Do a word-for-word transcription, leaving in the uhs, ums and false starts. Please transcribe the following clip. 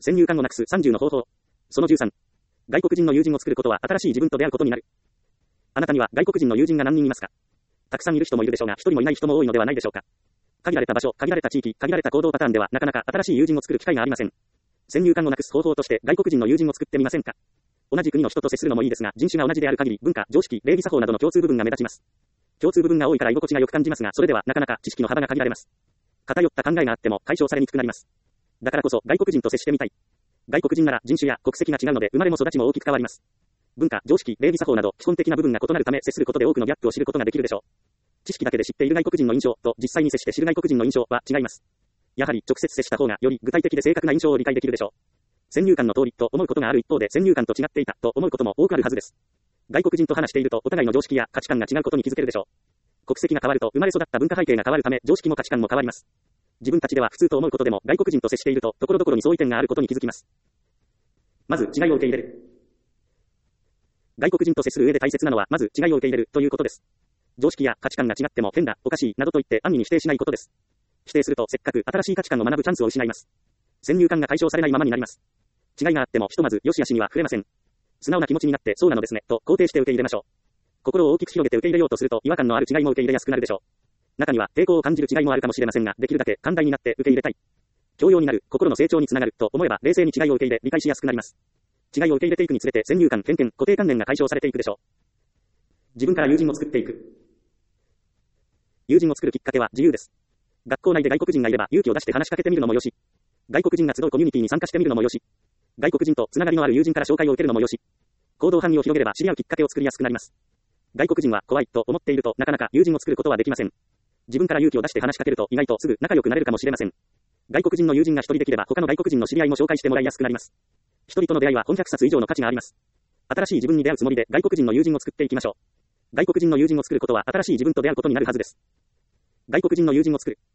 先入観をなくすさんじゅうの方法。そのじゅうさん。外国人の友人を作ることは新しい自分と出会うことになる。あなたには外国人の友人が何人いますか？たくさんいる人もいるでしょうが、一人もいない人も多いのではないでしょうか。限られた場所、限られた地域、限られた行動パターンではなかなか新しい友人を作る機会がありません。先入観をなくす方法として外国人の友人を作ってみませんか？同じ国の人と接するのもいいですが、人種が同じである限り、文化、常識、礼儀作法などの共通部分が目立ちます。共通部分が多いから居心地が良く感じますが、それではなかなか知識の幅が限られます。偏った考えがあっても解消されにくくなります。だからこそ外国人と接してみたい。外国人なら人種や国籍が違うので生まれも育ちも大きく変わります。文化、常識、礼儀作法など基本的な部分が異なるため接することで多くのギャップを知ることができるでしょう。知識だけで知っている外国人の印象と実際に接して知る外国人の印象は違います。やはり直接接した方がより具体的で正確な印象を理解できるでしょう。先入観の通りと思うことがある一方で先入観と違っていたと思うことも多くあるはずです。外国人と話しているとお互いの常識や価値観が違うことに気づけるでしょう。国籍が変わると生まれ育った文化背景が変わるため常識も価値観も変わります。自分たちでは普通と思うことでも外国人と接していると所々に相違点があることに気づきます。まず違いを受け入れる。外国人と接する上で大切なのはまず違いを受け入れるということです。常識や価値観が違っても変だ、おかしいなどと言って安易に否定しないことです。否定するとせっかく新しい価値観を学ぶチャンスを失います。先入観が解消されないままになります。違いがあってもひとまず良し悪しには触れません。素直な気持ちになってそうなのですねと肯定して受け入れましょう。心を大きく広げて受け入れようとすると違和感のある違いも受け入れやすくなるでしょう。中には抵抗を感じる違いもあるかもしれませんが、できるだけ寛大になって受け入れたい。教養になる、心の成長につながると思えば冷静に違いを受け入れ理解しやすくなります。違いを受け入れていくにつれて先入観、偏見、固定観念が解消されていくでしょう。自分から友人を作っていく。友人を作るきっかけは自由です。学校内で外国人がいれば勇気を出して話しかけてみるのもよし、外国人が集うコミュニティに参加してみるのもよし、外国人とつながりのある友人から紹介を受けるのもよし、行動範囲を広げれば知り合うきっかけを作りやすくなります。外国人は怖いと思っているとなかなか友人を作ることはできません。自分から勇気を出して話しかけると意外とすぐ仲良くなれるかもしれません。外国人の友人が一人できれば他の外国人の知り合いも紹介してもらいやすくなります。一人との出会いは本ひゃくさつ以上の価値があります。新しい自分に出会うつもりで外国人の友人を作っていきましょう。外国人の友人を作ることは新しい自分と出会うことになるはずです。外国人の友人を作る。